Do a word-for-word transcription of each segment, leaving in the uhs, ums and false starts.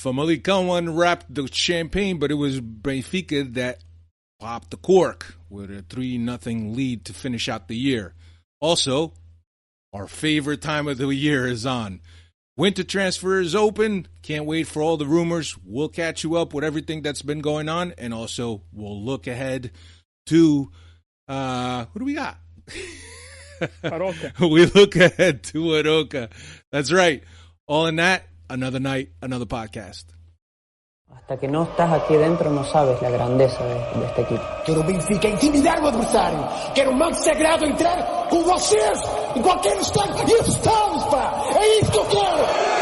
Famalicão unwrapped the champagne, but it was Benfica that popped the cork with a three nothing lead to finish out the year. Also, our favorite time of the year is on. Winter transfer is open. Can't wait for all the rumors. We'll catch you up with everything that's been going on, and also we'll look ahead to uh, who do we got? Aroca. We look ahead to Aroca. That's right. All in that, another night, another podcast. Hasta que no estás aquí dentro no sabes la grandeza de, de este equipo. Quero o Benfica intimidar o adversário. Quero o manto sagrado entrar com vocês em qualquer instante. E estamos, pá! É isso que eu quero!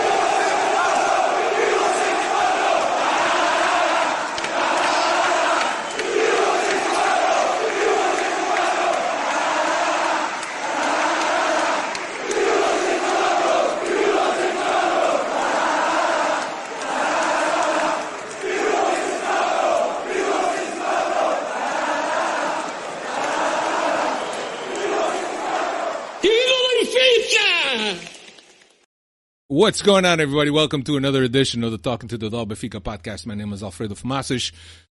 What's going on, everybody? Welcome to another edition of the Talking to the Dog Benfica podcast. My name is Alfredo Fumacic.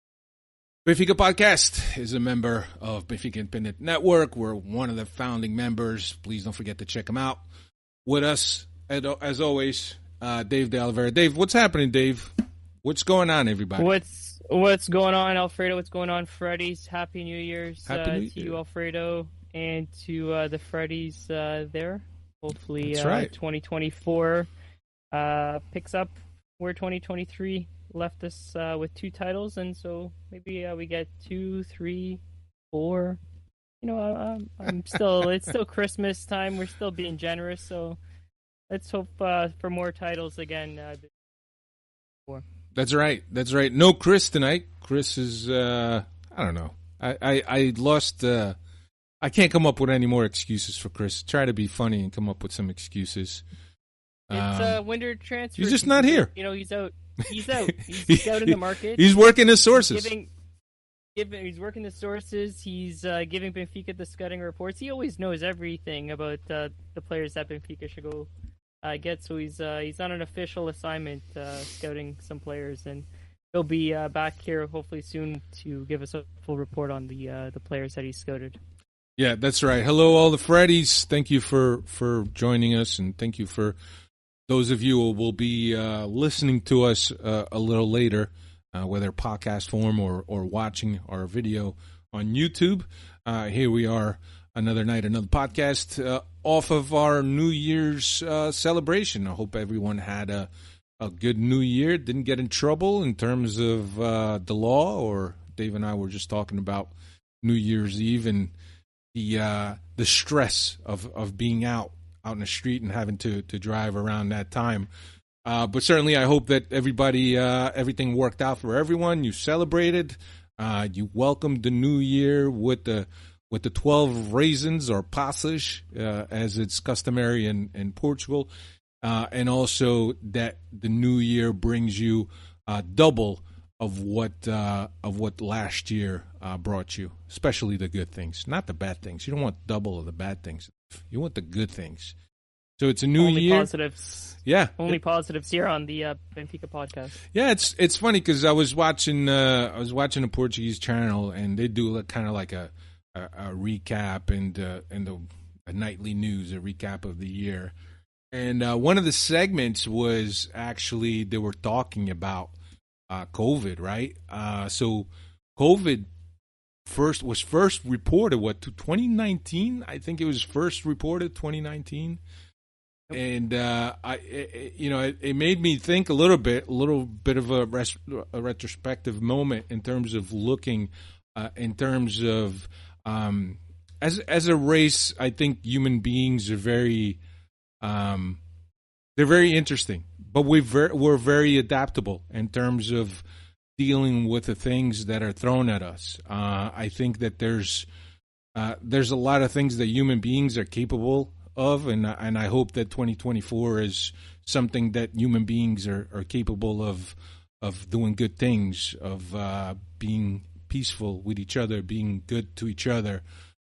Benfica podcast is a member of Benfica Independent Network. We're one of the founding members. Please don't forget to check them out. With us, as always, uh, Dave De Oliveira. Dave, what's happening, Dave? What's going on, everybody? What's what's going on, Alfredo? What's going on, Freddy's? Happy New Year's Happy uh, New to Year. you, Alfredo, and to uh, the Freddy's uh, there. Hopefully, That's uh, right. twenty twenty-four uh, picks up where twenty twenty-three left us uh, with two titles, and so maybe uh, we get two, three, four. You know, I'm, I'm still it's still Christmas time. We're still being generous, so let's hope uh, for more titles again. Uh, before. That's right. That's right. No Chris tonight. Chris is, uh, I don't know. I, I, I lost, uh, I can't come up with any more excuses for Chris. Try to be funny and come up with some excuses. It's Um, a winter transfer. he's just not here. You know, he's out. He's out. He's out in the market. He's working his sources. Giving, giving, he's working the sources. He's uh, giving Benfica the scouting reports. He always knows everything about uh, the players that Benfica should go uh, get. So he's uh, he's on an official assignment, uh, scouting some players, and he'll be uh, back here hopefully soon to give us a full report on the uh, the players that he scouted. Yeah, that's right. Hello, all the Freddies. Thank you for, for joining us, and thank you for those of you who will be uh, listening to us uh, a little later, uh, whether podcast form or, or watching our video on YouTube. Uh, here we are, another night, another podcast uh, off of our New Year's uh, celebration. I hope everyone had a, a good New Year, didn't get in trouble in terms of uh, the law, or Dave and I were just talking about New Year's Eve and the uh, the stress of, of being out out in the street and having to, to drive around that time. Uh, but certainly I hope that everybody, uh, everything worked out for everyone. You celebrated, uh, you welcomed the new year with the with the twelve raisins or passas, uh, as it's customary in, in Portugal. Uh, and also that the new year brings you uh, double of what uh, of what last year uh, brought you, especially the good things, not the bad things. You don't want double of the bad things. You want the good things. So it's a new Only year. positives. Yeah, Only it, positives here on the uh, Benfica podcast. yeah. It's it's funny because I was watching uh, I was watching a Portuguese channel, and they do like, kind of like a, a, a recap and uh, and the a nightly news, a recap of the year. And uh, one of the segments was actually they were talking about Uh, COVID, right? Uh, so COVID first was first reported, what, to twenty nineteen? I think it was first reported twenty nineteen. Yep. And, uh, I, it, you know, it, it made me think a little bit, a little bit of a, res, a retrospective moment in terms of looking, uh, in terms of, um, as, as a race, I think human beings are very, um, they're very interesting. But we're very, we're very adaptable in terms of dealing with the things that are thrown at us. Uh, I think that there's uh, there's a lot of things that human beings are capable of, and and I hope that twenty twenty-four is something that human beings are, are capable of of doing good things, of uh, being peaceful with each other, being good to each other.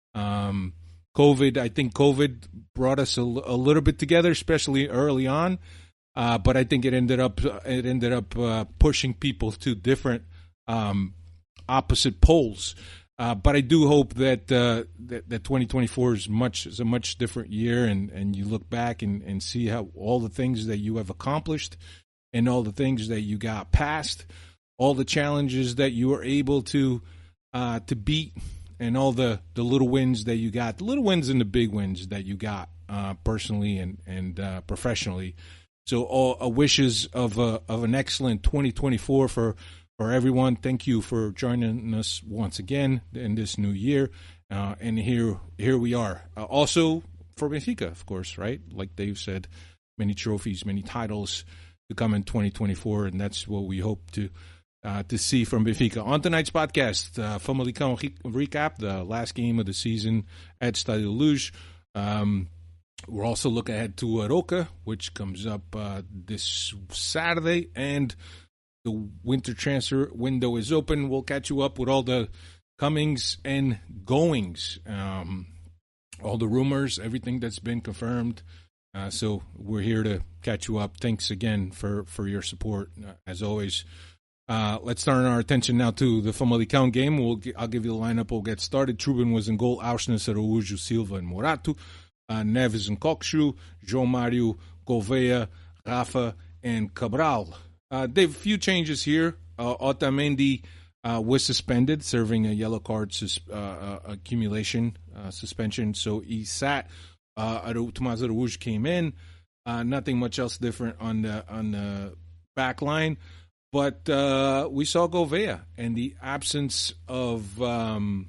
Um, COVID, I think COVID brought us a, a little bit together, especially early on. uh, but I think it ended up it ended up uh, pushing people to different um, opposite poles. Uh, but I do hope that, uh, that that twenty twenty-four is much is a much different year, and, and you look back and, and see how all the things that you have accomplished, and all the things that you got past, all the challenges that you were able to uh, to beat, and all the, the little wins that you got, the little wins and the big wins that you got uh, personally and and uh, professionally. So, all uh, wishes of a, of an excellent twenty twenty-four for. For everyone, thank you for joining us once again in this new year, uh, and here here we are. Uh, also for Benfica, of course, right? Like Dave said, many trophies, many titles to come in twenty twenty-four, and that's what we hope to uh, to see from Benfica. On tonight's podcast, uh, Famalicão recap, the last game of the season at Estádio da Luz. Um, we'll also look ahead to Aroca, which comes up uh, this Saturday, and the winter transfer window is open. We'll catch you up with all the comings and goings, um, all the rumors, everything that's been confirmed. Uh, so we're here to catch you up. Thanks again for, for your support, uh, as always. Uh, let's turn our attention now to the Famalicão game. We'll g- I'll give you the lineup. We'll get started. Trubin was in goal. Auschnitz, Araújo, Silva, and Morato. Uh, Neves and Kokshu. João Mário, Gouveia, Rafa, and Cabral. Uh, Dave, a few changes here. Uh, Otamendi uh, was suspended, serving a yellow card sus- uh, uh, accumulation uh, suspension. So he sat. Uh, Tomás Araújo came in. Uh, nothing much else different on the on the back line. But uh, we saw Gouveia, and the absence of um,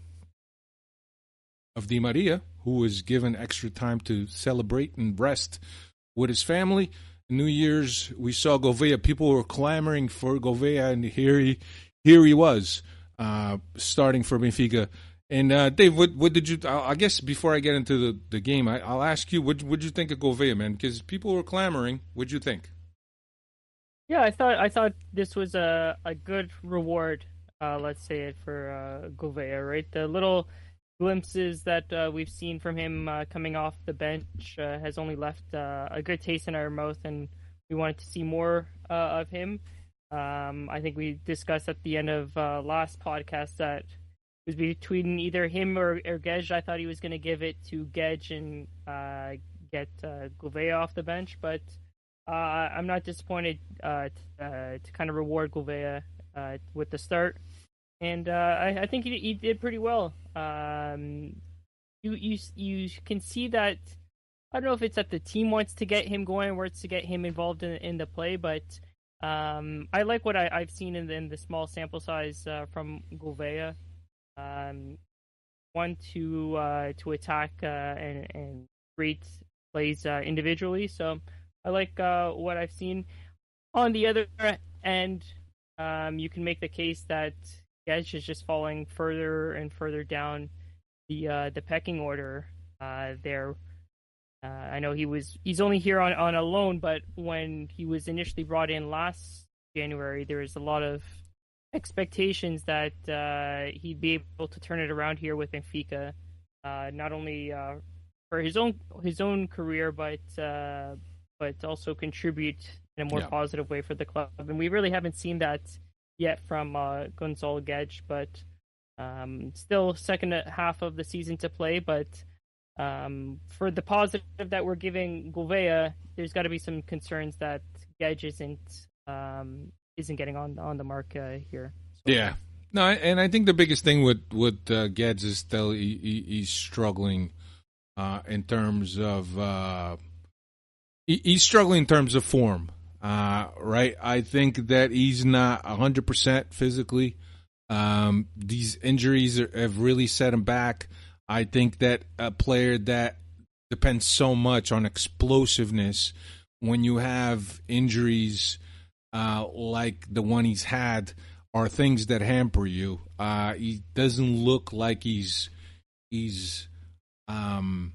of Di Maria, who was given extra time to celebrate and rest with his family. New Year's, we saw Gouveia. People were clamoring for Gouveia, and here he, here he was, uh, starting for Benfica. And uh, Dave, what, what did you? I guess before I get into the, the game, I, I'll ask you, what would you think of Gouveia, man? Because people were clamoring. What'd you think? Yeah, I thought I thought this was a a good reward. Uh, let's say it for uh, Gouveia, right? The little glimpses that uh, we've seen from him uh, coming off the bench uh, has only left uh, a good taste in our mouth, and we wanted to see more uh, of him. Um, I think we discussed at the end of uh, last podcast that it was between either him or, or Gej. I thought he was going to give it to Gej and uh, get uh, Gouveia off the bench, but uh, I'm not disappointed uh, to, uh, to kind of reward Gouveia uh, with the start. And uh, I, I think he, he did pretty well. Um, you you you can see that. I don't know if it's that the team wants to get him going, or it's to get him involved in in the play. But um, I like what I, I've seen in the, in the small sample size uh, from Gouveia. Um, one to uh, to attack uh, and and create plays uh, individually. So I like uh, what I've seen. On the other end, um, you can make the case that Gej is just falling further and further down the uh, the pecking order uh, there. Uh, I know he was he's only here on, on a loan, but when he was initially brought in last January, there was a lot of expectations that uh, he'd be able to turn it around here with Benfica, uh, not only uh, for his own his own career, but uh, but also contribute in a more yeah. positive way for the club. And we really haven't seen that yet from uh, Gonzalo Gej, but um, still second half of the season to play. But um, for the positive that we're giving Gouveia, there's got to be some concerns that Gej isn't um, isn't getting on on the mark uh, here. So. Yeah, no, and I think the biggest thing with with uh, Gej is still he, he, he's struggling uh, in terms of uh, he, he's struggling in terms of form. Uh, right, I think that he's not one hundred percent physically. Um, these injuries are, have really set him back. I think that a player that depends so much on explosiveness, when you have injuries uh, like the one he's had, are things that hamper you. Uh, he doesn't look like he's he's um,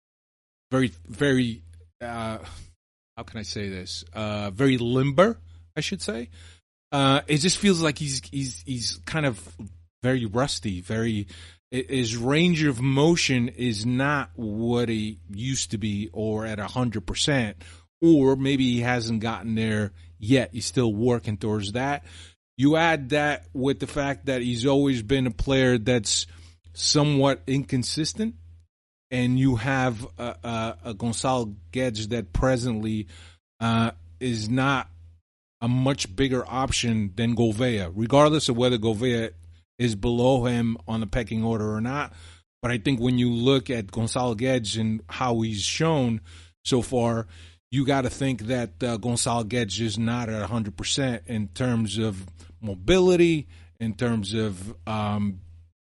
very very. Uh, How can I say this? Uh, very limber, I should say. Uh, it just feels like he's he's he's kind of very rusty. Very, his range of motion is not what he used to be, or at a hundred percent, or maybe he hasn't gotten there yet. He's still working towards that. You add that with the fact that he's always been a player that's somewhat inconsistent, and you have a, a, a Gonçalo Guedes that presently uh, is not a much bigger option than Gouveia, regardless of whether Gouveia is below him on the pecking order or not. But I think when you look at Gonçalo Guedes and how he's shown so far, you got to think that uh, Gonçalo Guedes is not at one hundred percent in terms of mobility, in terms of um,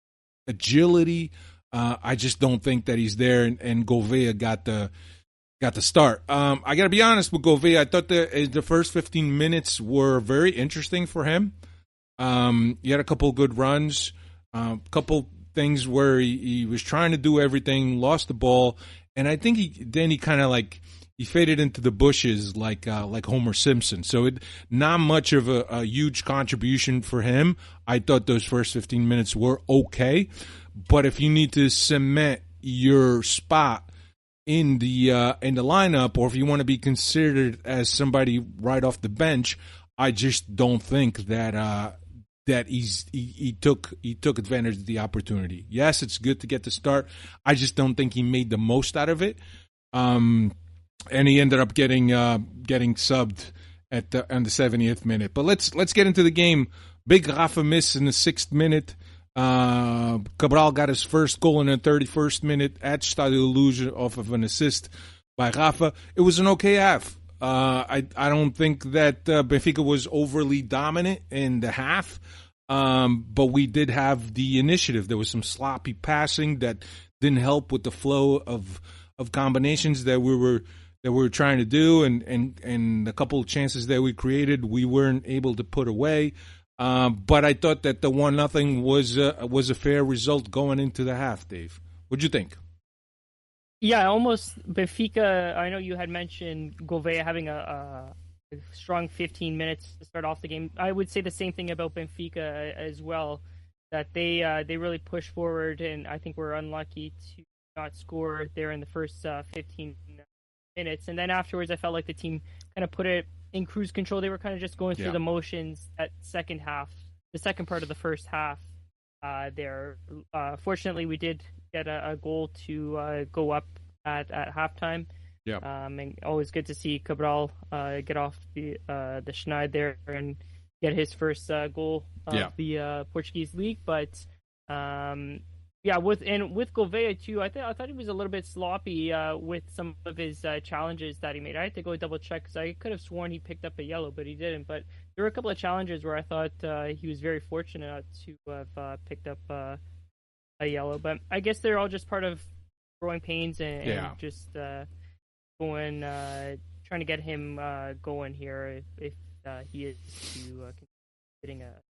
agility. Uh, I just don't think that he's there, and, and Gouveia got the got the start. Um, I got to be honest with Gouveia. I thought the the first fifteen minutes were very interesting for him. Um, he had a couple of good runs, a uh, couple things where he, he was trying to do everything, lost the ball, and I think he then he kind of like he faded into the bushes like uh, like Homer Simpson. So it not much of a, a huge contribution for him. I thought those first fifteen minutes were okay, but if you need to cement your spot in the uh, in the lineup, or if you want to be considered as somebody right off the bench, I just don't think that uh, that he's he, he took he took advantage of the opportunity. Yes, it's good to get the start. I just don't think he made the most out of it. Um, and he ended up getting uh, getting subbed at the on the seventieth minute. But let's let's get into the game. Big Rafa miss in the sixth minute. Uh, Cabral got his first goal in the thirty-first minute at Stadio Luz off of an assist by Rafa. It was an okay half. Uh, I I don't think that uh, Benfica was overly dominant in the half, um, but we did have the initiative. There was some sloppy passing that didn't help with the flow of of combinations that we were that we were trying to do, and and and a couple of chances that we created, we weren't able to put away. Um, but I thought that the one nothing was uh, was a fair result going into the half. Dave, what'd you think? Yeah, almost Benfica. I know you had mentioned Gouveia having a, a strong fifteen minutes to start off the game. I would say the same thing about Benfica as well. That they uh, they really pushed forward, and I think we're unlucky to not score there in the first uh, fifteen minutes. And then afterwards, I felt like the team kind of put it in cruise control. They were kind of just going through yeah. the motions at second half, the second part of the first half. Uh, there, uh, fortunately, we did get a, a goal to uh, go up at, at halftime. Yeah, um, and always good to see Cabral uh, get off the uh, the schneid there and get his first uh, goal of yeah. the uh, Portuguese league. But um, yeah, with and with Gouveia too, I thought I thought he was a little bit sloppy uh, with some of his uh, challenges that he made. I had to go double check because I could have sworn he picked up a yellow, but he didn't. But there were a couple of challenges where I thought uh, he was very fortunate to have uh, picked up uh, a yellow. But I guess they're all just part of growing pains and, yeah. and just uh, going, uh, trying to get him uh, going here if, if uh, he is to uh, getting a.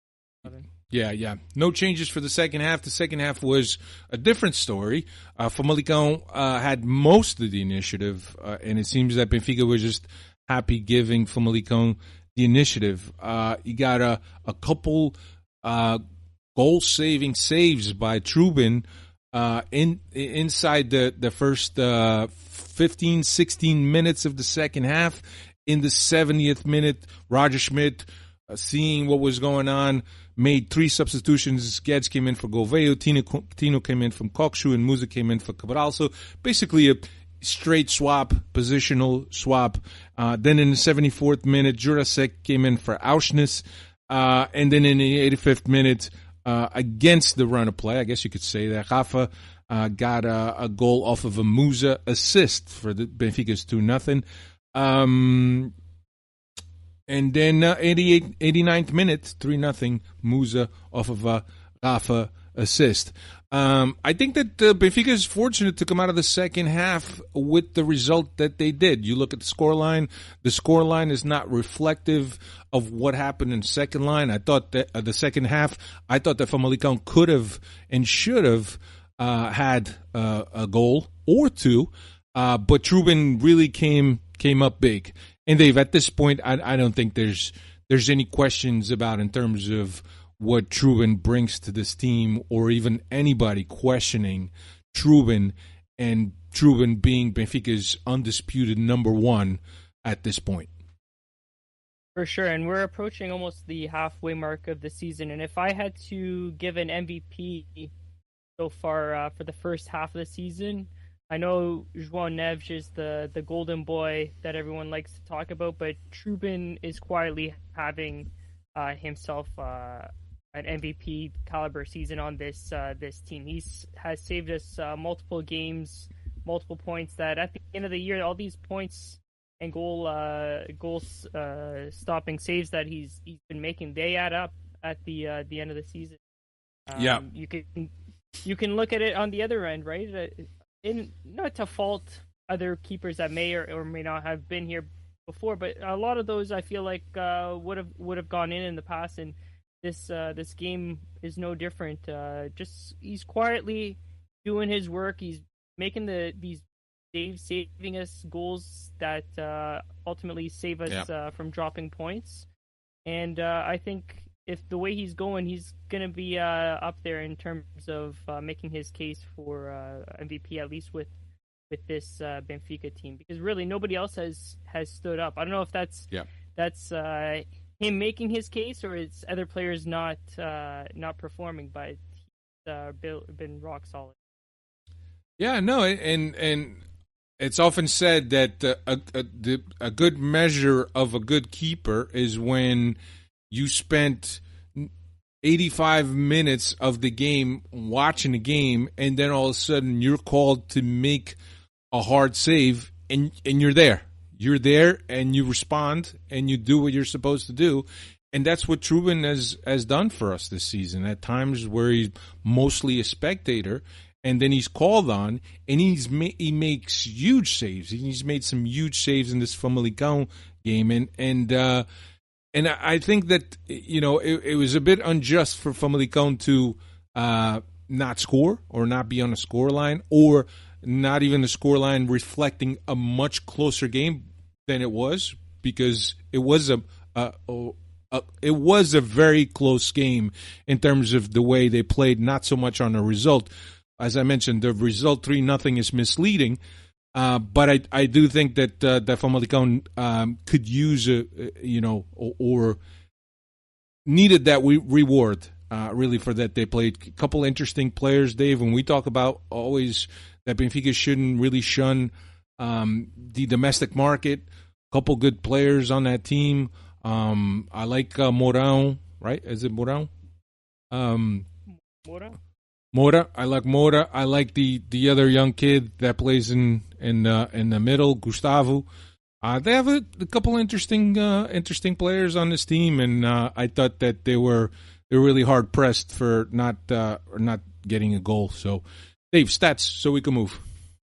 Yeah, yeah. No changes for the second half. The second half was a different story. Uh, Famalicão uh, had most of the initiative, uh, and it seems that Benfica was just happy giving Famalicão the initiative. Uh, you got a, a couple uh, goal-saving saves by Trubin uh, in inside the, the first uh, fifteen, sixteen minutes of the second half. In the seventieth minute, Roger Schmidt, uh, seeing what was going on, made three substitutions. Guedes came in for Gouveia, Tino, Tino came in from Kokshu, and Musa came in for Cabral. So basically a straight swap, positional swap. Uh, then in the seventy-fourth minute, Jurasek came in for Auschnitz. Uh, and then in the eighty-fifth minute, uh, against the run of play, I guess you could say that, Rafa uh, got a, a goal off of a Musa assist for the Benfica's two nothing. Um... And then uh, eighty-eight, eighty-ninth minute, three nothing, Musa off of a Rafa assist. Um, I think that uh, Benfica is fortunate to come out of the second half with the result that they did. You look at the scoreline. The scoreline is not reflective of what happened in the second line. I thought that uh, the second half, I thought that Famalicão could have and should have uh, had uh, a goal or two, uh, but Trubin really came came up big. And Dave, at this point, I, I don't think there's there's any questions about in terms of what Trubin brings to this team, or even anybody questioning Trubin and Trubin being Benfica's undisputed number one at this point. For sure, and we're approaching almost the halfway mark of the season. And if I had to give an M V P so far uh, for the first half of the season, I know João Neves is the, the golden boy that everyone likes to talk about, but Trubin is quietly having uh, himself uh, an M V P caliber season on this uh, this team. He's has saved us uh, multiple games, multiple points. That at the end of the year, all these points and goal uh, goals uh, stopping saves that he's he's been making, they add up at the uh, the end of the season. Um, yeah, you can you can look at it on the other end, right? In not to fault other keepers that may or, or may not have been here before, but a lot of those I feel like uh, would have would have gone in in the past, and this uh, this game is no different. Uh, just he's quietly doing his work. He's making the these saves, saving us goals that uh, ultimately save us yeah. uh, from dropping points. And uh, I think if the way he's going, he's going to be uh, up there in terms of uh, making his case for uh, M V P, at least with with this uh, Benfica team, because really nobody else has, has stood up. I don't know if that's yeah. that's uh, him making his case or it's other players not uh, not performing, but he's uh, been rock solid. Yeah, no, and and it's often said that uh, a, a a good measure of a good keeper is when you spent eighty-five minutes of the game watching the game, and then all of a sudden you're called to make a hard save, and and you're there. You're there, and you respond, and you do what you're supposed to do. And that's what Trubin has, has done for us this season. At times where he's mostly a spectator, and then he's called on, and he's ma- he makes huge saves. He's made some huge saves in this Famalicão game, and and uh, and I think that, you know, it, it was a bit unjust for Famalicão to uh, not score or not be on a score line, or not even the score line reflecting a much closer game than it was, because it was a, a, a Uh, it was a very close game in terms of the way they played, not so much on the result. As I mentioned, the result three nothing is misleading, uh, but I I do think that uh, that Famalicão um, could use a, you know or, or needed that we reward uh, really for that. They played a couple interesting players, Dave. When we talk about always that Benfica shouldn't really shun um, the domestic market, a couple good players on that team. Um, I like uh, Mourão, right? Is it Mourão? Um, Moura? Moura. I like Moura. I like the, the other young kid that plays in in uh, in the middle, Gustavo. Uh, they have a, a couple interesting uh, interesting players on this team, and uh, I thought that they were they were really hard pressed for not uh, or not getting a goal. So, Dave, stats, so we can move.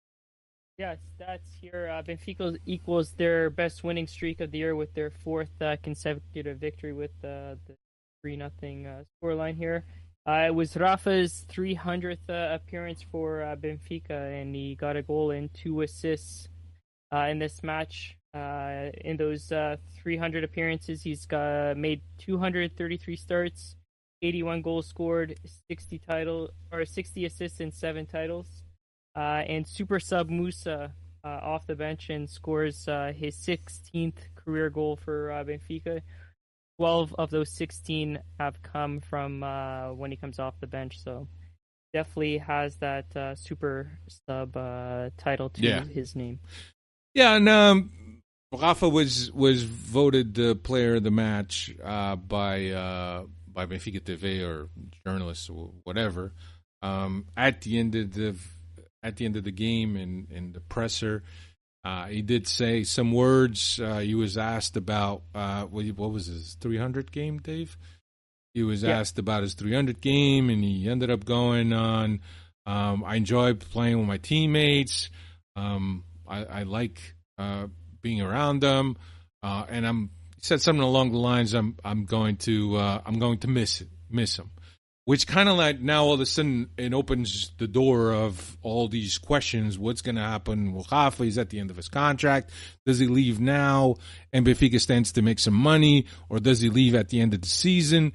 Yeah, stats here. Uh, Benfica equals their best winning streak of the year with their fourth uh, consecutive victory with uh, the three nothing uh, scoreline here. Uh, it was Rafa's three hundredth uh, appearance for uh, Benfica, and he got a goal and two assists uh, in this match. Uh, in those uh, three hundred appearances, he's got, made two hundred thirty-three starts, eighty-one goals scored, sixty title or sixty assists, and seven titles. Uh, and super sub Musa uh, off the bench and scores uh, his sixteenth career goal for uh, Benfica. twelve of those sixteen have come from uh, when he comes off the bench. So definitely has that uh, super sub uh, title to yeah. his name. Yeah, and um, Rafa was was voted the player of the match uh, by uh, by Benfica T V or journalists or whatever um, at the end of the. At the end of the game, in, in the presser, uh, he did say some words. Uh, he was asked about uh, what, what was his three hundred game, Dave? He was yeah. asked about his three hundred game, and he ended up going on. Um, I enjoyed playing with my teammates. Um, I, I like uh, being around them, uh, and I'm he said something along the lines. I'm I'm going to uh, I'm going to miss it, miss him. Which kind of like now all of a sudden it opens the door of all these questions. What's going to happen with Rafa? He's at the end of his contract. Does he leave now and Benfica stands to make some money, or does he leave at the end of the season?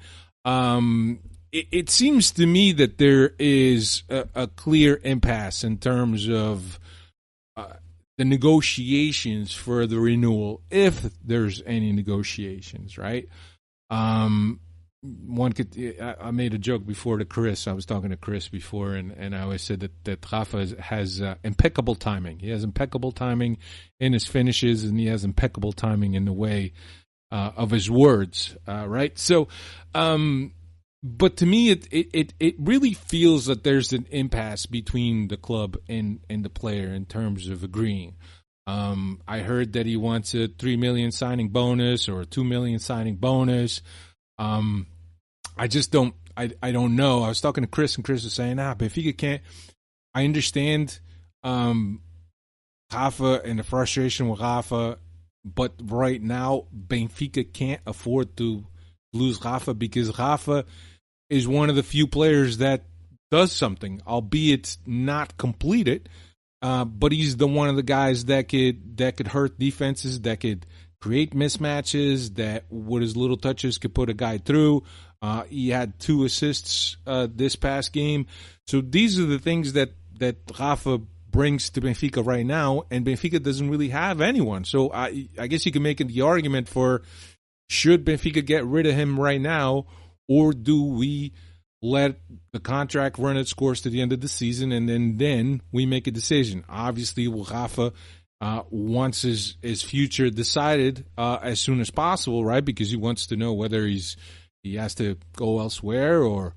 Um, it, it seems to me that there is a, a clear impasse in terms of uh, the negotiations for the renewal, if there's any negotiations, right? Um, one could. I, I made a joke before to Chris. I was talking to Chris before, and, and I always said that that Rafa has, has uh, impeccable timing. He has impeccable timing in his finishes, and he has impeccable timing in the way uh, of his words. Uh, right. So, um, but to me, it, it it really feels that there's an impasse between the club and and the player in terms of agreeing. Um, I heard that he wants a three million signing bonus or a two million signing bonus. Um, I just don't. I I don't know. I was talking to Chris, and Chris was saying, "Ah, Benfica can't." I understand um, Rafa and the frustration with Rafa, but right now Benfica can't afford to lose Rafa because Rafa is one of the few players that does something, albeit not completed. Uh, but he's the one of the guys that could that could hurt defenses, that could create mismatches, that with his little touches could put a guy through. Uh, he had two assists uh, this past game. So these are the things that, that Rafa brings to Benfica right now, and Benfica doesn't really have anyone. So I, I guess you can make the argument for, should Benfica get rid of him right now, or do we let the contract run its course to the end of the season, and then, then we make a decision? Obviously, Rafa uh, wants his, his future decided uh, as soon as possible, right? Because he wants to know whether he's he has to go elsewhere or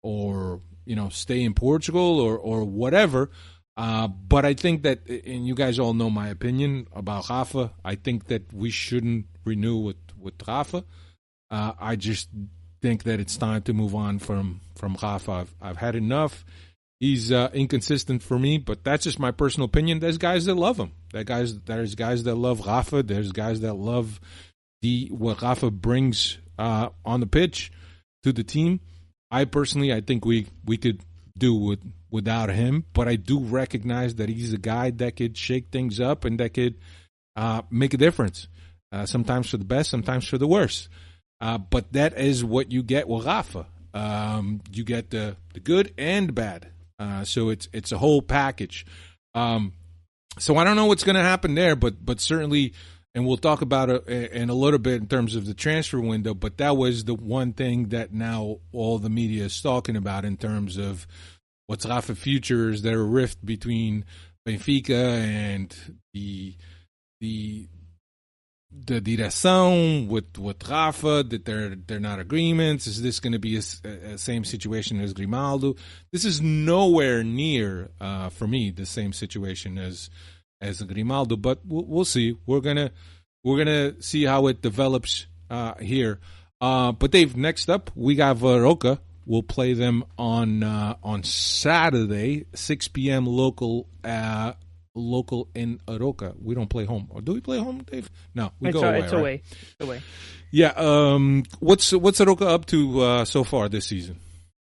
or you know stay in Portugal or or whatever. Uh, but I think that, and you guys all know my opinion about Rafa. I think that we shouldn't renew with with Rafa. Uh, I just think that it's time to move on from from Rafa. I've, I've had enough. He's uh, inconsistent for me, but that's just my personal opinion. There's guys that love him. There guys, there's guys that love Rafa. There's guys that love the what Rafa brings uh, on the pitch to the team. I personally, I think we we could do with, without him, but I do recognize that he's a guy that could shake things up and that could uh, make a difference. Uh, sometimes for the best, sometimes for the worst. Uh, but that is what you get with Rafa. Um, you get the, the good and bad. Uh, so it's it's a whole package. Um, so I don't know what's going to happen there, but but certainly, and we'll talk about it in a little bit in terms of the transfer window, but that was the one thing that now all the media is talking about in terms of what's Rafa future. Is there a rift between Benfica and the the the direção with with Rafa, that they're they're not agreements? Is this going to be a, a same situation as Grimaldo? This is nowhere near uh, for me the same situation as as Grimaldo, but we'll, we'll see. We're gonna we're gonna see how it develops uh, here. Uh, but Dave, next up we got Arouca. We'll play them on uh, on Saturday, six p.m. local. Uh, local in Arouca. We don't play home. Or do we play home, Dave? No, we it's go a, away. It's right? away. It's away. Yeah. Um. What's what's Arouca up to uh, so far this season?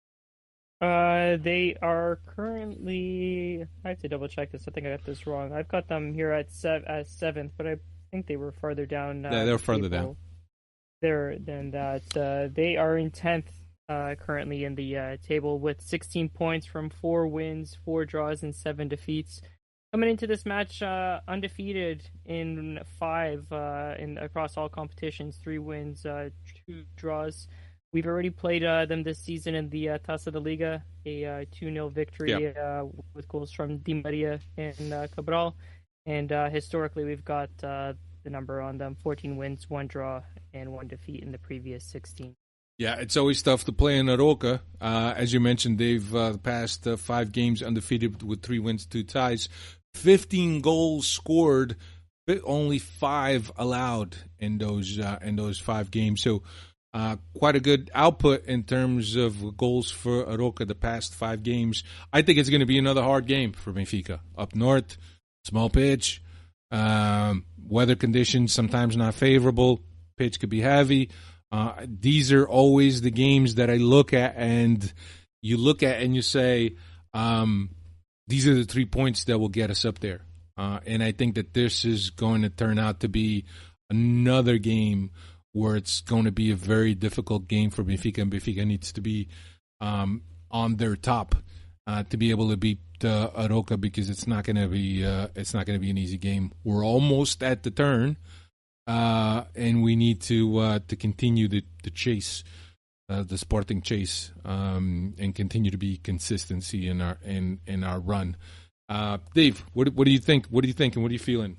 Uh, they are currently. I have to double check this. I think I got this wrong. I've got them here at sev- at seventh, but I think they were farther down. Uh, yeah, they're further table. down. They're than that. Uh, they are in tenth. Uh, currently in the uh, table with sixteen points from four wins, four draws, and seven defeats. Coming into this match, uh, undefeated in five uh, in across all competitions, three wins, uh, two draws. We've already played uh, them this season in the uh, Taça da Liga, a uh, two nil victory yep. uh, with goals from Di Maria and uh, Cabral. And uh, historically, we've got uh, the number on them, fourteen wins, one draw, and one defeat in the previous sixteen. Yeah, it's always tough to play in Arouca. Uh, as you mentioned, they've uh, the past uh, five games undefeated with three wins, two ties. fifteen goals scored, but only five allowed in those uh, in those five games. So uh, quite a good output in terms of goals for Arouca the past five games. I think it's going to be another hard game for Benfica. Up north, small pitch, um, weather conditions sometimes not favorable. Pitch could be heavy. Uh, these are always the games that I look at, and you look at and you say, um, these are the three points that will get us up there. Uh, and I think that this is going to turn out to be another game where it's going to be a very difficult game for Benfica, and Benfica needs to be um, on their top. uh, to be able to beat uh, Aroca, because it's not going to be uh, it's not going to be an easy game. We're almost at the turn, uh, and we need to uh, to continue the, the chase, uh, the Sporting chase, um, and continue to be consistency in our in in our run. Uh, Dave, what what do you think? What are you thinking? What are you feeling?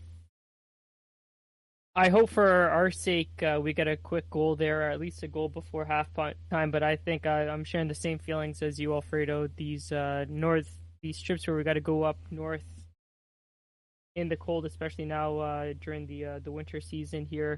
I hope for our sake uh, we get a quick goal there, or at least a goal before half time. But I think uh, I'm sharing the same feelings as you, Alfredo. These uh, north, these trips where we got to go up north in the cold, especially now uh, during the uh, the winter season here,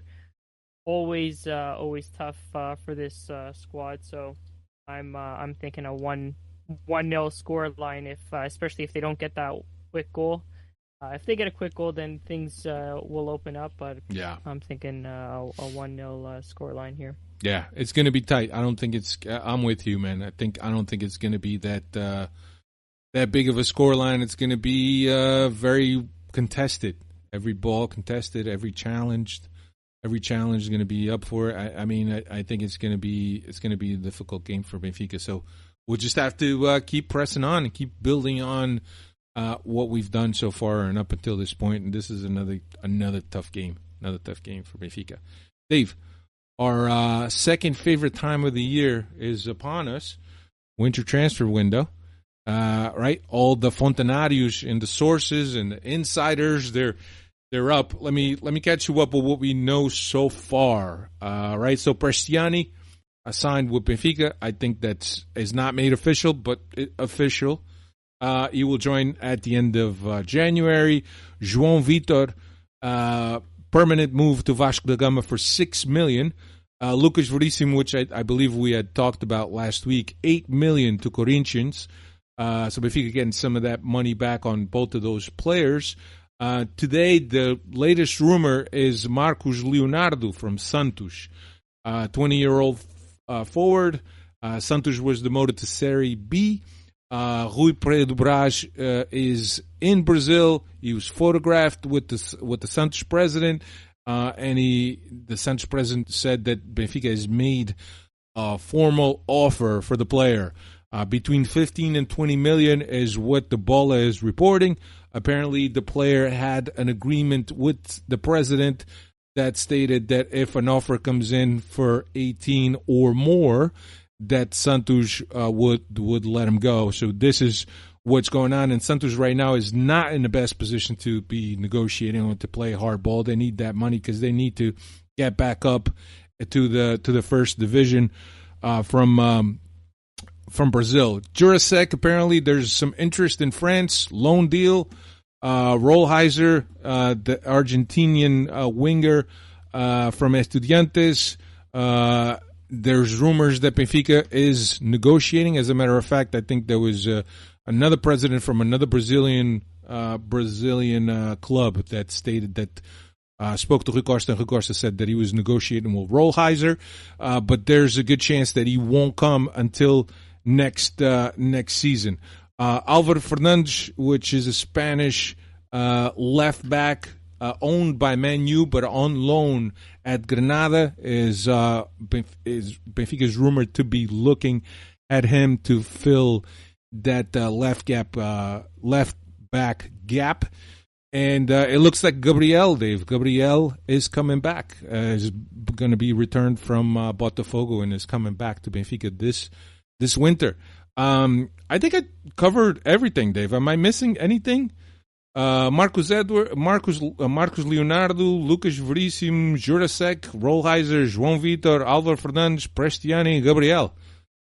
always uh, always tough uh, for this uh, squad. So I'm uh, I'm thinking a one one nil score line, if uh, especially if they don't get that quick goal. Uh, if they get a quick goal, then things uh, will open up. But yeah, I'm thinking uh, a one nil uh, score line here. Yeah, it's going to be tight. I don't think it's. I'm with you, man. I think I don't think it's going to be that uh, that big of a score line. It's going to be uh, very contested. Every ball contested. Every challenged. Every challenge is going to be up for it. I, I mean, I, I think it's going to be it's going to be a difficult game for Benfica. So we'll just have to uh, keep pressing on and keep building on. Uh, what we've done so far and up until this point, and this is another another tough game, another tough game for Benfica. Dave, our uh, second favorite time of the year is upon us, winter transfer window, uh, right? All the fontanarios and the sources and the insiders, they're they're up. Let me let me catch you up with what we know so far, uh, right? So Prestiani uh, signed with Benfica. I think that is not made official, but it, official. Uh, he will join at the end of uh, January. João Vitor, uh, permanent move to Vasco da Gama for six million. Uh, Lucas Verissimo, which I, I believe we had talked about last week, eight million to Corinthians. Uh, so Benfica getting some of that money back on both of those players. Uh, today, the latest rumor is Marcos Leonardo from Santos, uh, twenty-year-old uh, forward. Uh, Santos was demoted to Serie B. Uh, Rui Pereira do Braz uh, is in Brazil. He was photographed with the with the Santos president, uh, and he the Santos president said that Benfica has made a formal offer for the player. Uh, between fifteen and twenty million is what the Bola is reporting. Apparently, the player had an agreement with the president that stated that if an offer comes in for eighteen or more, that Santos uh, would would let him go. So this is what's going on. And Santos right now is not in the best position to be negotiating or to play hardball. They need that money because they need to get back up to the to the first division uh, from um, from Brazil. Jurasek, apparently there's some interest in France. Loan deal. Uh, Rollheiser, uh, the Argentinian uh, winger uh, from Estudiantes. Uh, There's rumors that Benfica is negotiating. As a matter of fact, I think there was uh, another president from another Brazilian uh, Brazilian uh, club that stated that uh, spoke to Rui Costa, and Rui Costa said that he was negotiating with Rollheiser, uh, but there's a good chance that he won't come until next uh, next season. Uh, Álvaro Fernandes, which is a Spanish uh, left back, Uh, owned by Man U, but on loan at Granada, is uh, is Benfica is rumored to be looking at him to fill that uh, left gap, uh, left back gap, and uh, it looks like Gabriel, Dave, Gabriel is coming back. Uh, is going to be returned from uh, Botafogo and is coming back to Benfica this this winter. Um, I think I covered everything, Dave. Am I missing anything? Uh, Marcos Edward, Marcos, uh, Marcos Leonardo, Lucas Verissimo, Jurasek, Rollheiser, João Vitor, Álvaro Fernandes, Prestiani, and Gabriel.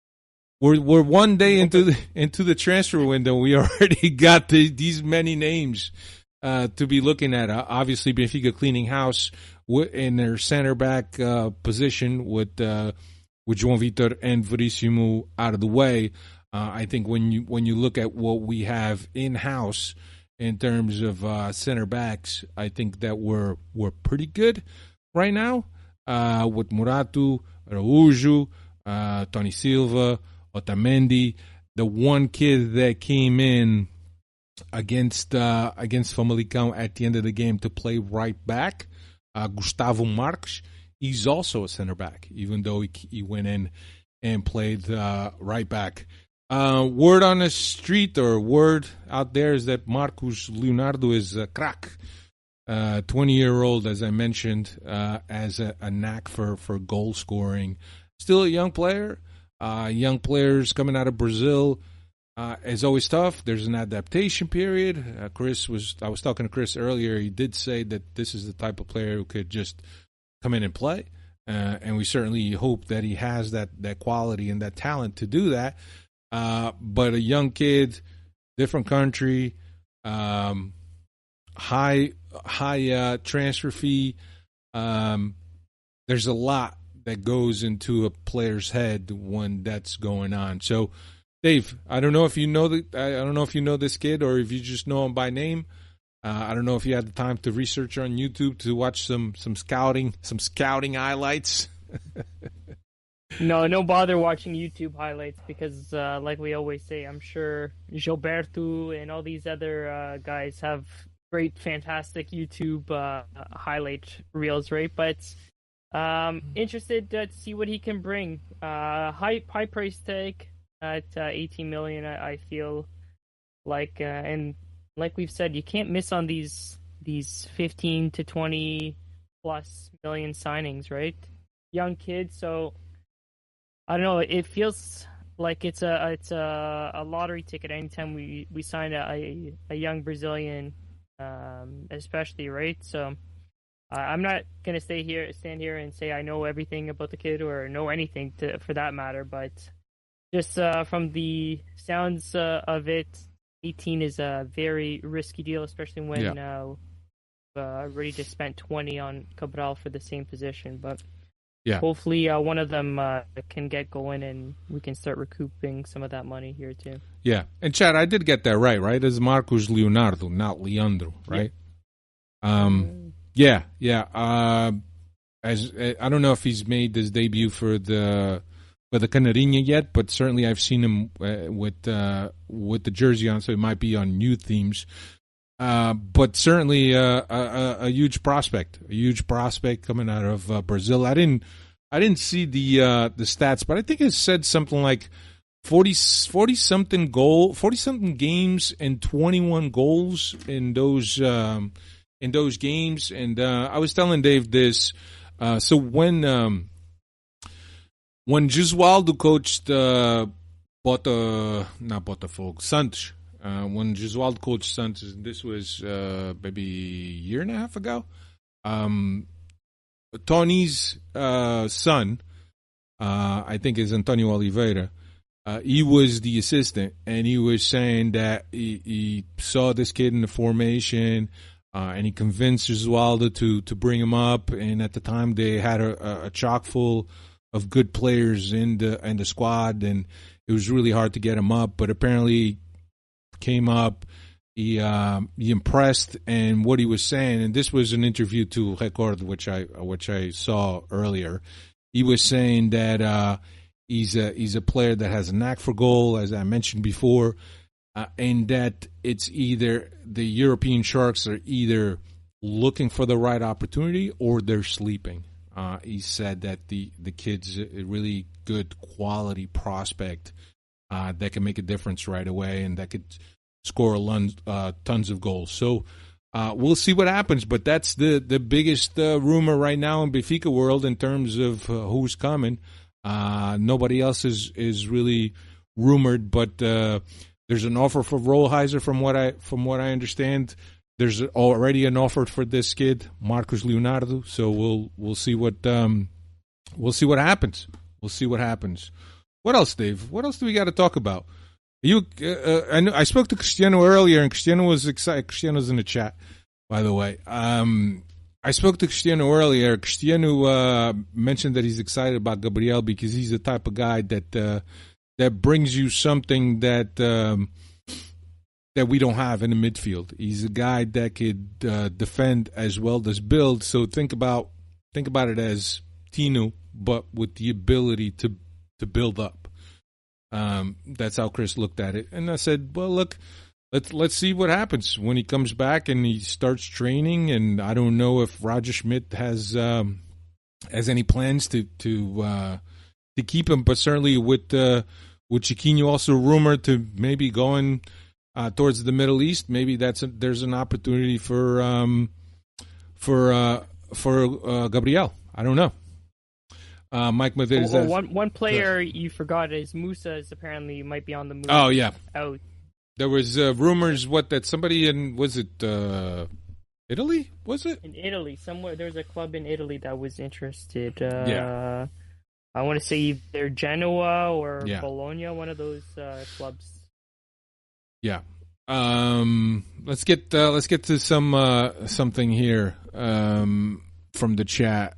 We're we're one day into the into the transfer window. We already got the, these many names uh, to be looking at. Uh, obviously, Benfica cleaning house in their center back uh, position with uh, with João Vitor and Verissimo out of the way. Uh, I think when you when you look at what we have in house in terms of uh, center backs, I think that we're we're pretty good right now uh, with Muratu, Araújo, uh, Tony Silva, Otamendi. The one kid that came in against uh, against Famalicão at the end of the game to play right back, uh, Gustavo Marques. He's also a center back, even though he, he went in and played uh, right back Uh, word on the street or word out there is that Marcos Leonardo is a crack. Uh, twenty-year-old, as I mentioned, uh, has a, a knack for, for goal scoring. Still a young player. Uh, young players coming out of Brazil uh, is always tough. There's an adaptation period. Uh, Chris was I was talking to Chris earlier. He did say that this is the type of player who could just come in and play, uh, and we certainly hope that he has that that quality and that talent to do that. Uh, but a young kid, different country, um, high high uh, transfer fee. Um, there's a lot that goes into a player's head when that's going on. So, Dave, I don't know if you know the, I don't know if you know this kid or if you just know him by name. Uh, I don't know if you had the time to research on YouTube to watch some some scouting some scouting highlights. No, no bother watching YouTube highlights because, uh, like we always say, I'm sure Gilberto and all these other uh, guys have great, fantastic YouTube uh, highlight reels, right? But um, interested uh, to see what he can bring. Uh, high, high price tag at uh, eighteen million. I, I feel like, uh, and like we've said, you can't miss on these these fifteen to twenty plus million signings, right? Young kids, so. I don't know. It feels like it's a it's a, a lottery ticket anytime we, we sign a, a, a young Brazilian, um, especially, right? So uh, I'm not gonna stay here, stand here, and say I know everything about the kid or know anything to, for that matter. But just uh, from the sounds uh, of it, eighteen is a very risky deal, especially when yeah. uh, uh, already just spent twenty on Cabral for the same position, but. Yeah. Hopefully, uh, one of them uh, can get going, and we can start recouping some of that money here too. Yeah, and Chad, I did get that right, right? It's Marcos Leonardo, not Leandro, right? Yeah. Um, yeah, yeah. Uh, as I don't know if he's made his debut for the for the Canarinha yet, but certainly I've seen him uh, with uh, with the jersey on, so it might be on youth teams. Uh, but certainly uh, a, a huge prospect, a huge prospect coming out of uh, Brazil. I didn't, I didn't see the uh, the stats, but I think it said something like forty, forty something goal, forty something games and twenty-one goals in those um, in those games. And uh, I was telling Dave this. Uh, so when um, when Gesualdo coached uh, Bota, not Botafogo, Santos. Uh, when Gesualdo coached Santos, this was uh, maybe a year and a half ago. Um, Tony's uh, son, uh, I think is Antonio Oliveira. Uh, he was the assistant, and he was saying that he, he saw this kid in the formation, uh, and he convinced Gesualdo to to bring him up. And at the time, they had a, a chock full of good players in the in the squad, and it was really hard to get him up. But apparently, came up, he um, he impressed, and what he was saying, and this was an interview to Record, which I which I saw earlier. He was saying that uh, he's a he's a player that has a knack for goal, as I mentioned before, uh, and that it's either the European Sharks are either looking for the right opportunity or they're sleeping. Uh, he said that the the kid's a really good quality prospect uh, that can make a difference right away, and that could score a lun, uh, tons of goals. So uh, we'll see what happens, but that's the, the biggest uh, rumor right now in Benfica world in terms of uh, who's coming. Uh, nobody else is, is really rumored, but uh, there's an offer for Rollheiser from what I from what I understand. There's already an offer for this kid, Marcos Leonardo. So we'll we'll see what um, we'll see what happens. We'll see what happens. What else, Dave? What else do we got to talk about? You, uh, I, know, I spoke to Cristiano earlier, and Cristiano was excited. Cristiano's in the chat, by the way. Um, I spoke to Cristiano earlier. Cristiano uh, mentioned that he's excited about Gabriel because he's the type of guy that uh, that brings you something that um, that we don't have in the midfield. He's a guy that could uh, defend as well as build. So think about think about it as Tino, but with the ability to to build up. Um, that's how Chris looked at it. And I said, well, look, let's let's see what happens when he comes back and he starts training. And I don't know if Roger Schmidt has um, has any plans to to uh, to keep him, but certainly with uh, with Chiquinho also rumored to maybe going uh, towards the Middle East. Maybe that's a, there's an opportunity for um, for uh, for uh, Gabriel. I don't know. Uh, Mike Medeiros. Oh, oh, one one player you forgot is Musa is apparently might be on the move. Oh yeah, out. There was uh, rumors what that somebody in was it uh, Italy was it in Italy somewhere there was a club in Italy that was interested. Uh, yeah, I want to say either Genoa or yeah. Bologna, one of those uh, clubs. Yeah. Um, let's get uh, let's get to some uh, something here um, from the chat.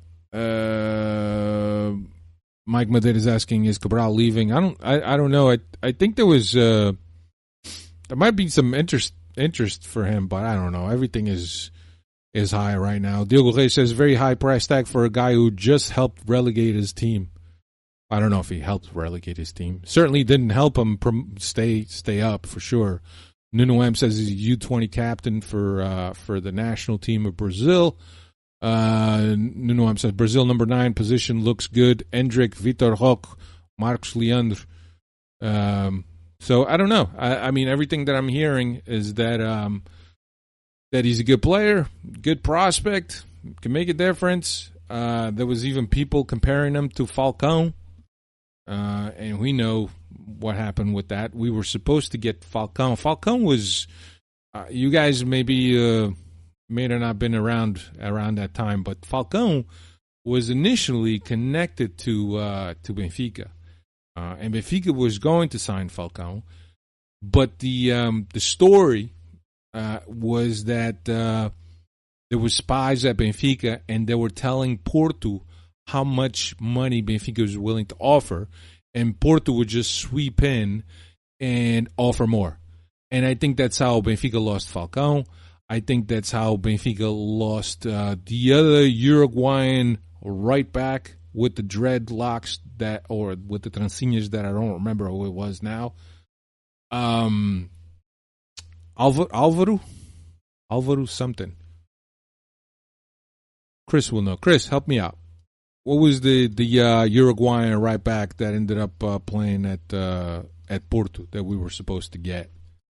Uh, Mike Madrid is asking, is Cabral leaving? I don't. I, I don't know. I I think there was uh, there might be some interest interest for him, but I don't know. Everything is is high right now. Diogo Rey says very high price tag for a guy who just helped relegate his team. I don't know if he helped relegate his team. Certainly didn't help him prom- stay stay up for sure. Nuno M says he's a U twenty captain for uh, for the national team of Brazil. Uh, Nuno M says Brazil number nine position looks good. Endrick, Vitor Roque, Marcos Leandro. Um, so I don't know. I, I mean, everything that I'm hearing is that um, that he's a good player, good prospect, can make a difference. Uh, there was even people comparing him to Falcão, uh, and we know what happened with that. We were supposed to get Falcão. Falcão was, uh, you guys maybe. Uh, may have not been around around that time, but Falcão was initially connected to uh, to Benfica, uh, and Benfica was going to sign Falcão, but the um, the story uh, was that uh, there were spies at Benfica, and they were telling Porto how much money Benfica was willing to offer, and Porto would just sweep in and offer more, and I think that's how Benfica lost Falcão. I think that's how Benfica lost uh, the other Uruguayan right back with the dreadlocks that, or with the trancinhas that I don't remember who it was now. Um, Alvaro, Alvaro, Alvaro something. Chris will know. Chris, help me out. What was the the uh, Uruguayan right back that ended up uh, playing at uh, at Porto that we were supposed to get?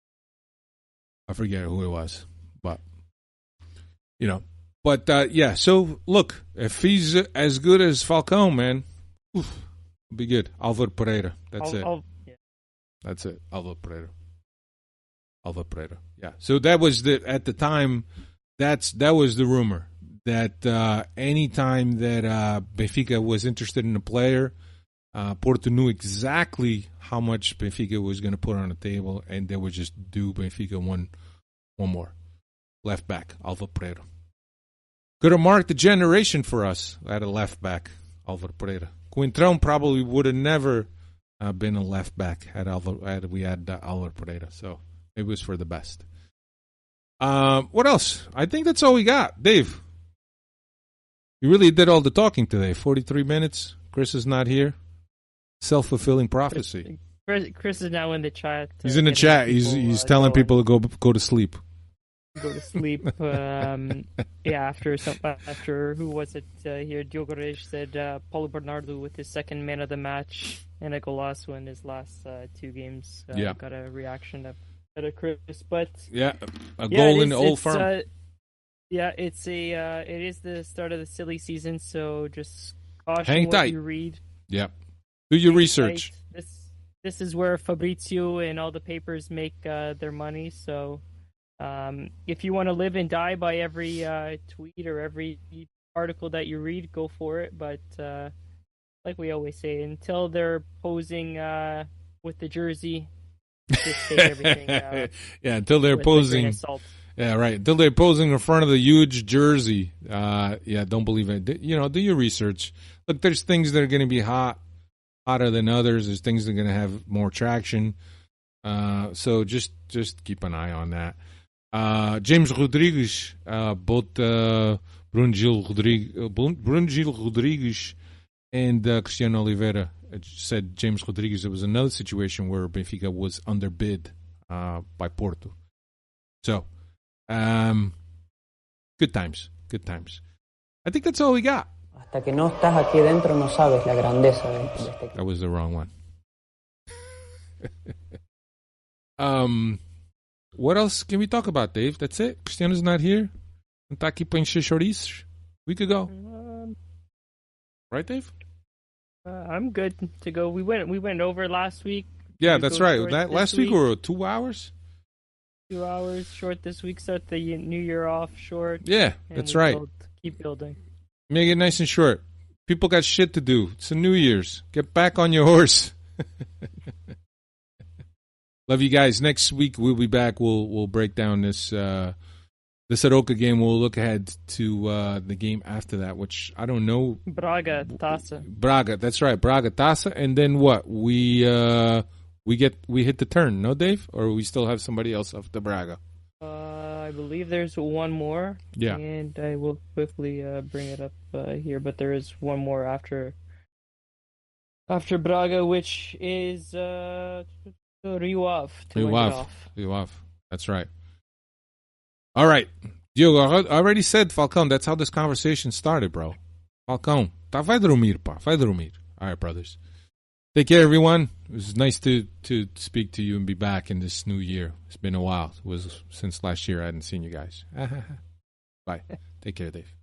I forget who it was. But, you know, but, uh, yeah, so, look, if he's as good as Falcão, man, oof, it'll be good. Alvaro Pereira, that's I'll, it. I'll, yeah. That's it, Alvaro Pereira. Alvaro Pereira, yeah. So that was the, at the time, that's that was the rumor, that uh, any time that uh, Benfica was interested in a player, uh, Porto knew exactly how much Benfica was going to put on the table, and they would just do Benfica one, one more. Left back, Alvaro Pereira. Could have marked a generation for us at a left back, Alvaro Pereira. Coentrão probably would have never uh, been a left back had, Alvaro, had we had uh, Alvaro Pereira. So it was for the best. Um, what else? I think that's all we got. Dave, you really did all the talking today. forty-three minutes. Chris is not here. Self-fulfilling prophecy. Chris, Chris is now in the chat. Uh, he's in the chat. He's people, he's uh, telling going. people to go go to sleep. Go to sleep. um, yeah, after some, after who was it uh, here? Diogo Reis said uh, Paulo Bernardo with his second man of the match and a golazo in his last uh, two games. Uh, yeah, got a reaction of, out of Chris, but yeah, a yeah, goal is, in the old it's, firm. Uh, yeah, it's a uh, it is the start of the silly season, so just caution Hang what tight. you read. Yeah, do your Hang research. Tight. This this is where Fabrizio and all the papers make uh, their money, so. Um, if you want to live and die by every uh, tweet or every article that you read, go for it. But uh, like we always say, until they're posing uh, with the jersey, just take everything. Uh, yeah, until they're posing. Yeah, right. Until they're posing in front of the huge jersey. Uh, yeah, don't believe it. You know, do your research. Look, there's things that are going to be hot, hotter than others. There's things that are going to have more traction. Uh, so just just keep an eye on that. Uh, James Rodrigues, uh, both uh, Brunjil Rodrigues, uh, Brunjil Rodrigues and uh, Cristiano Oliveira said James Rodrigues. It was another situation where Benfica was underbid uh, by Porto. So, um, good times, good times. I think that's all we got. Hasta que no estás aquí dentro no sabes la grandeza de, de este That was the wrong one. um, what else can we talk about, Dave? That's it. Cristiano's not here. Não tá aqui pra encher chouriços. We could go, Um, right, Dave? uh, I'm good to go. We went we went over last week. Yeah, We that's go right. short That this last week we were two hours. two hours short this week. Start the new year off short. Yeah, and that's we right. build- keep building. Make it nice and short. People got shit to do. It's a New Year's. Get back on your horse. Love you guys. Next week we'll be back. We'll we'll break down this uh, this Aroca game. We'll look ahead to uh, the game after that, which I don't know. Braga, Taça. Braga. That's right. Braga Taça. And then what? We uh, we get we hit the turn. No, Dave, or we still have somebody else off the Braga. Uh, I believe there's one more. Yeah. And I will quickly uh, bring it up uh, here, but there is one more after after Braga, which is uh, Rio Ave to Rio wind it Ave. off. Rio Ave. That's right. All right. Diogo, I already said, Falcão, that's how this conversation started, bro. Falcão, tá, vai dormir, pá. Vai dormir. All right, brothers. Take care, everyone. It was nice to, to speak to you and be back in this new year. It's been a while. It was since last year I hadn't seen you guys. Bye. Take care, Dave.